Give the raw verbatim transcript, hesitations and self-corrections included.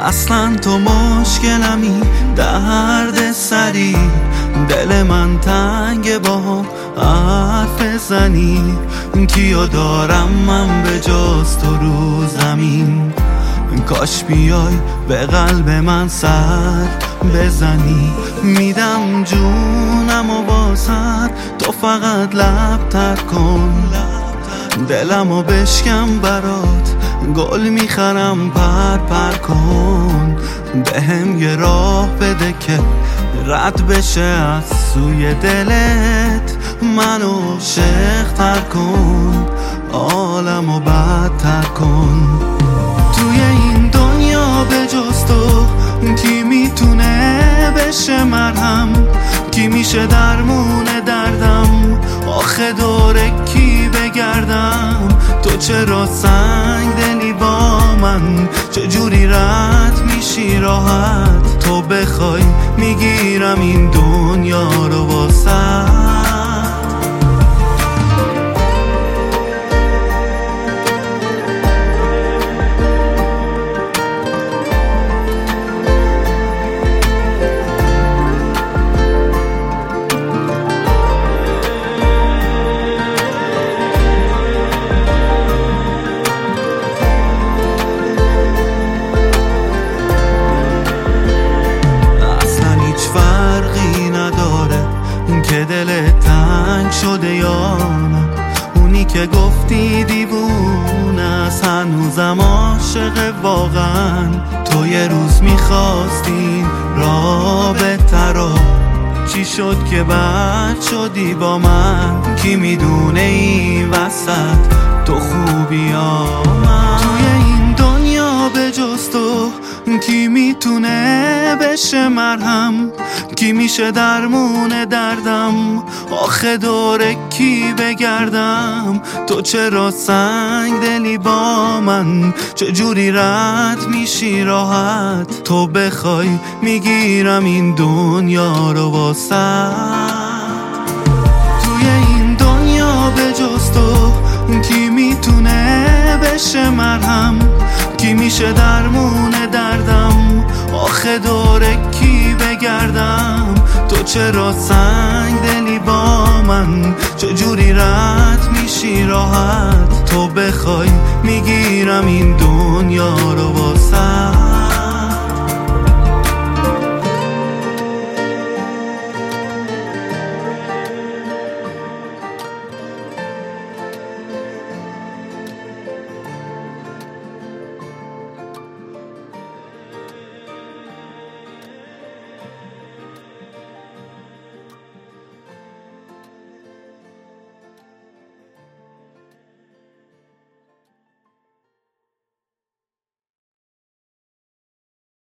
اصلا تو مشکلمی، درد سری، دل من تنگ با حرف زنی. کیو دارم من به جز تو رو زمین؟ کاش بیای به قلب من سر بزنی. میدم جونم و واسد تو فقط لب تر کن، دلمو بشکم برات، گل میخرم پر پر کن. بهم یه راه بده که رد بشه از سوی دلت، منو عاشق تر کن، عالمو بدتر کن. توی این دنیا به جز تو کی میتونه بشه مرهم؟ کی میشه درمون دردم؟ آخه دوره کی بگردم؟ تو چرا سنگ دلی با من؟ چجوری رد میشی راحت؟ تو بخوای میگیرم این دنیا رو واسه. که دل تنگ شده یا نه؟ اونی که گفتی دیوونه است هنوزم عاشق واقعا. تو یه روز میخواستی رابطه رو، چی شد که بعد شدی با من؟ کی میدونه این وسط تو خوبی یا من؟ توی این دنیا به جز تو کی میتونه بشه مرهم؟ کی میشه درمون دردم؟ آخه دوره کی بگردم؟ تو چرا سنگ دلی با من؟ چجوری رد میشی راحت؟ تو بخوای میگیرم این دنیا رو واسه. توی این دنیا به جز تو کی میتونه بشه مرهم؟ کی میشه درمون دردم؟ آخه دوره کی بگردم؟ تو چرا سنگ دلی با من؟ چجوری رد میشی راحت؟ تو بخوای میگیرم این دنیا رو.